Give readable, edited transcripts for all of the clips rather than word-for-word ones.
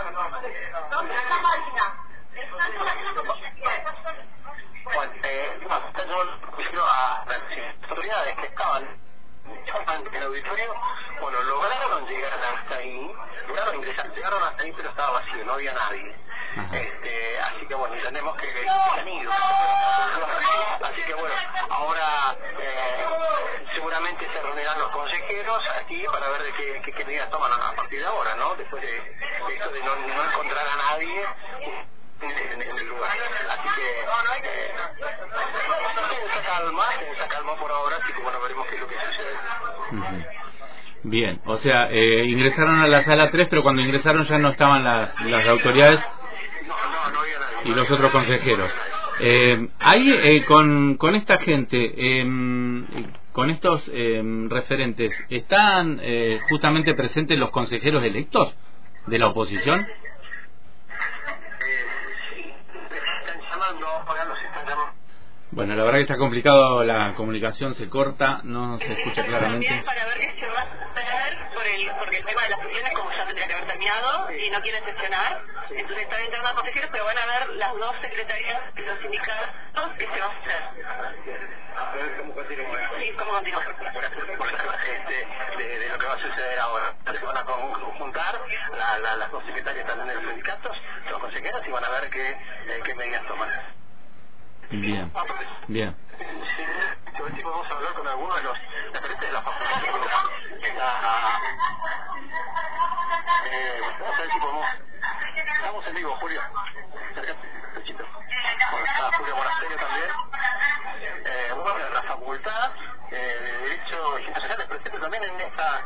Bueno, yo a las autoridades que estaban en el auditorio, bueno, lograron llegar hasta ahí, lograron ingresar, llegaron hasta ahí, pero estaba vacío, no había nadie. Así que bueno, entendemos que se han ido. Así que bueno, ahora seguramente se reunirán los consejeros aquí para ver de qué medidas toman a partir de ahora, ¿no? Después de esto de no encontrar a nadie en el lugar. Así que tensa calma por ahora, así que bueno, veremos qué es lo que sucede. Bien, o sea, ingresaron a la sala 3, pero cuando ingresaron ya no estaban las autoridades. No había nadie. Y los otros consejeros. Ahí, con esta gente, con estos referentes, ¿están justamente presentes los consejeros electos de la oposición? Bueno, la verdad que está complicado, la comunicación se corta, no se escucha claramente. También para ver qué se va a hacer porque el tema de las sesiones, como ya tendría que haber terminado, y no quieren sesionar, entonces están entrando a consejeros, pero van a ver las dos secretarías de los sindicatos que se va a hacer. A ver cómo continúa. Sí, cómo continúa. De lo que va a suceder ahora. Se van a juntar las dos secretarias también de los sindicatos, los consejeros, y van a ver qué medidas toman. Bien. Sí, vamos a hablar con algunos de los referentes de la facultad. Vamos a ver si podemos. Estamos en vivo, Julio. Bueno, está Julio Monasterio también. Bueno, la facultad de Derecho y Ciencias Sociales presente también en esta.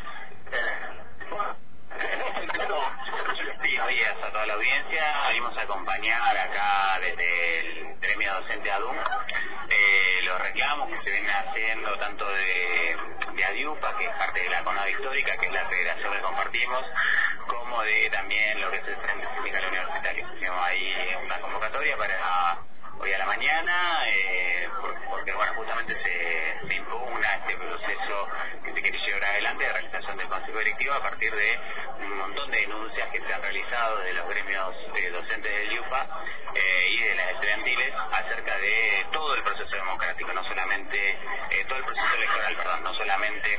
Sí, buenos días a toda la audiencia. Venimos a acompañar acá desde el gremio docente ADUNC los reclamos que se vienen haciendo tanto de ADIUPA, que es parte de la CONAD histórica, que es la federación que compartimos, como de también lo que es el Frente Sindical Universitario. Hicimos ahí una convocatoria para hoy a la mañana, porque bueno, justamente se impugna este proceso que se quiere llevar adelante de realización del Consejo Directivo a partir de un montón de denuncias que se han realizado de los gremios docentes del IUPA y de las estudiantiles acerca de todo el proceso democrático, no solamente todo el proceso electoral, perdón, no solamente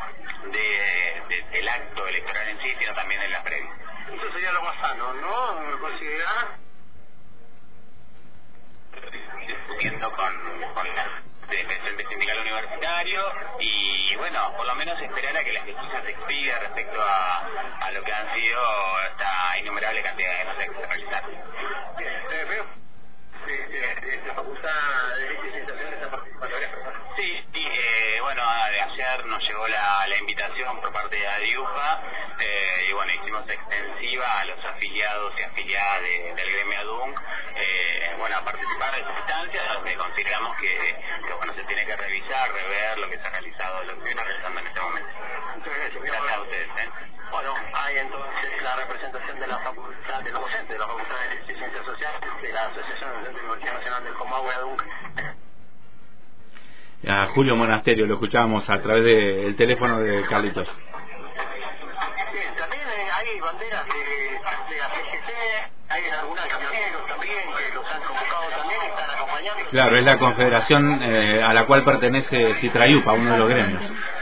del acto electoral en sí, sino también en la previa. Eso sería lo más sano, ¿no? ¿Considerar? Discutiendo con el Frente Sindical Universitario y bueno, por lo menos esperar a que la justicia se expida respecto a lo que han sido esta innumerable cantidad de denuncias que se realizaron. La Facultad de Derecho y Ciencias Sociales está participando. Sí, bueno, de ayer nos llegó la invitación por parte de ADIUPA y bueno, hicimos extensiva a los afiliados y afiliadas del gremio ADUNC, bueno, a participar de esta instancia donde consideramos que bueno, se tiene que revisar, rever lo que se ha realizado, lo que se viene realizando en este momento. Gracias a ustedes. Bueno, hay entonces la representación de la facultad, de los docentes de la Facultad de Derecho y Ciencias Sociales, de la Asociación de la Universidad Nacional del Comahue ADUNC. A Julio Monasterio lo escuchábamos a través del teléfono de Carlitos. Bien, también hay banderas de la CGT, hay algunas camioneros también que los han convocado también, están acompañando. Claro, es la confederación a la cual pertenece Citrayupa, uno de los gremios.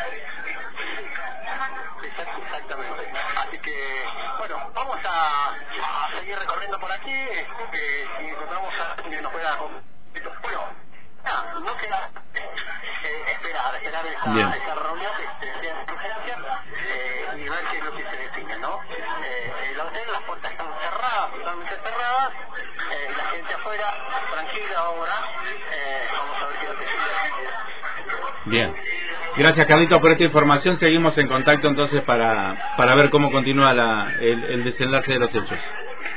Exactamente. Así que, bueno, vamos a seguir recorriendo por aquí, si encontramos a alguien que nos pueda... Bueno, no queda esperar esa reunión que sea en conferencia y ver qué es lo que se define, ¿no? El hotel, las puertas están cerradas, totalmente cerradas, la gente afuera, tranquila ahora, vamos a ver qué es lo que sucede. Bien. Gracias, Carlitos, por esta información. Seguimos en contacto entonces para ver cómo continúa el desenlace de los hechos.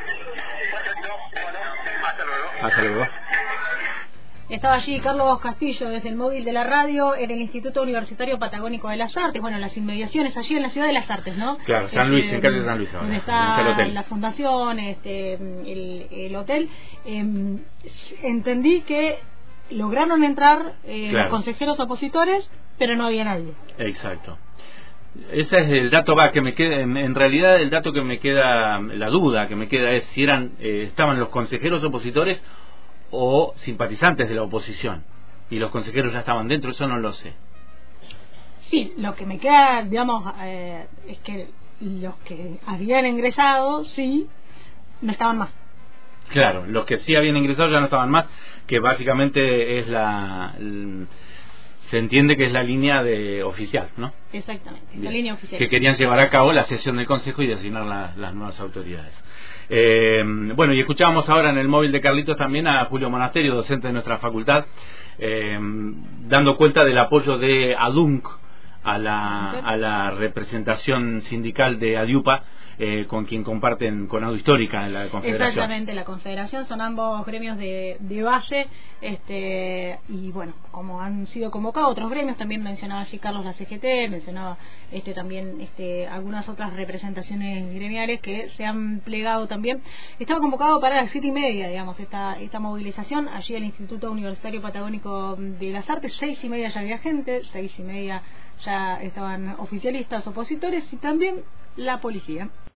Hasta luego. Estaba allí Carlos Castillo desde el móvil de la radio en el Instituto Universitario Patagónico de las Artes, bueno, en las inmediaciones, allí en la Ciudad de las Artes, ¿no? Claro, San Luis, en calle San Luis ahora. Donde está la fundación, el hotel. Entendí que lograron entrar los consejeros opositores, pero no había nadie. Exacto. Ese es el dato que me queda. En realidad el dato que me queda, la duda que me queda es si estaban los consejeros opositores o simpatizantes de la oposición, y los consejeros ya estaban dentro. Eso no lo sé. Sí, lo que me queda, digamos, es que los que habían ingresado, sí, no estaban más. Claro, los que sí habían ingresado ya no estaban más, que básicamente es se entiende que es la línea oficial, ¿no? Exactamente, Bien. La línea oficial. Que querían llevar a cabo la sesión del Consejo y designar las nuevas autoridades. Bueno, y escuchábamos ahora en el móvil de Carlitos también a Julio Monasterio, docente de nuestra facultad, dando cuenta del apoyo de ADUNC a la representación sindical de ADIUPA, con quien comparten Conado Histórica en la Confederación. Exactamente, la Confederación son ambos gremios de base, y bueno, como han sido convocados otros gremios, también mencionaba allí Carlos la CGT, mencionaba también algunas otras representaciones gremiales que se han plegado también. Estaba convocado para las 7:30, digamos, esta movilización allí al Instituto Universitario Patagónico de las Artes. 6:30 ya había gente, 6:30 ya estaban oficialistas, opositores y también la policía.